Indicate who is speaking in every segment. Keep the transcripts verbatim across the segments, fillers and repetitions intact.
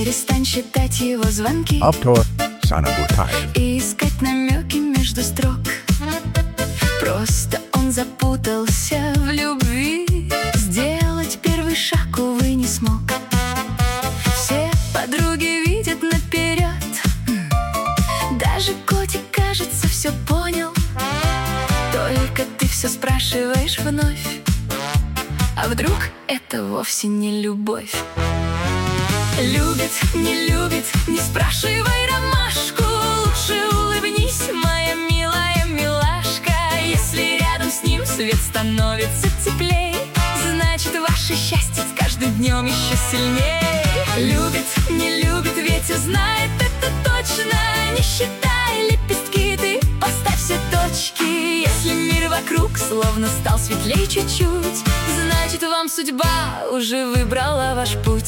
Speaker 1: Перестань считать его звонки
Speaker 2: Автор Саня Бутаев.
Speaker 1: и искать намеки между строк. Просто он запутался в любви. Сделать первый шаг, увы, не смог. Все подруги видят наперед. Даже котик, кажется, все понял. Только ты все спрашиваешь вновь. А вдруг это вовсе не любовь? Любит, не любит, не спрашивай ромашку. Лучше улыбнись, моя милая милашка. Если рядом с ним свет становится теплей, значит, ваше счастье с каждым днем еще сильней. Любит, не любит, ведь знает это точно. Не считай лепестки, ты поставь все точки. Если мир вокруг словно стал светлей чуть-чуть, значит, вам судьба уже выбрала ваш путь.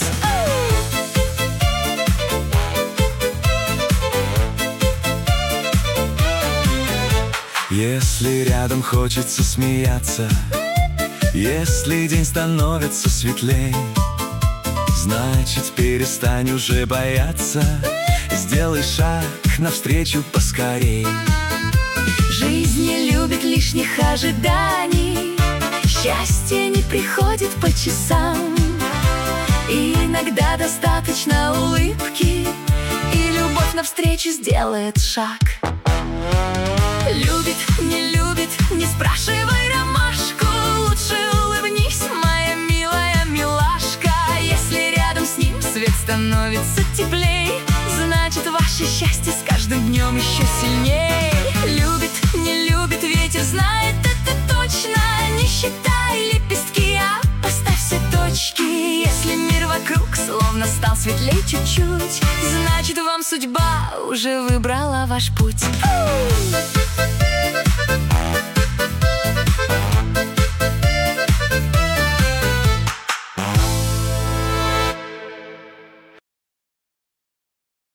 Speaker 3: Если рядом хочется смеяться, если день становится светлей, значит, перестань уже бояться. Сделай шаг навстречу поскорей.
Speaker 1: Жизнь не любит лишних ожиданий. Счастье не приходит по часам. И иногда достаточно улыбки, и любовь навстречу сделает шаг. Любит, не любит, не спрашивай ромашку. Лучше улыбнись, моя милая милашка. Если рядом с ним свет становится теплей, значит, ваше счастье с каждым днем еще сильней. Любит, не любит, ветер знает это точно. Не считай лепестки, а поставь все точки. Если мир вокруг словно стал светлей чуть-чуть, значит, вам судьба уже выбрала ваш путь.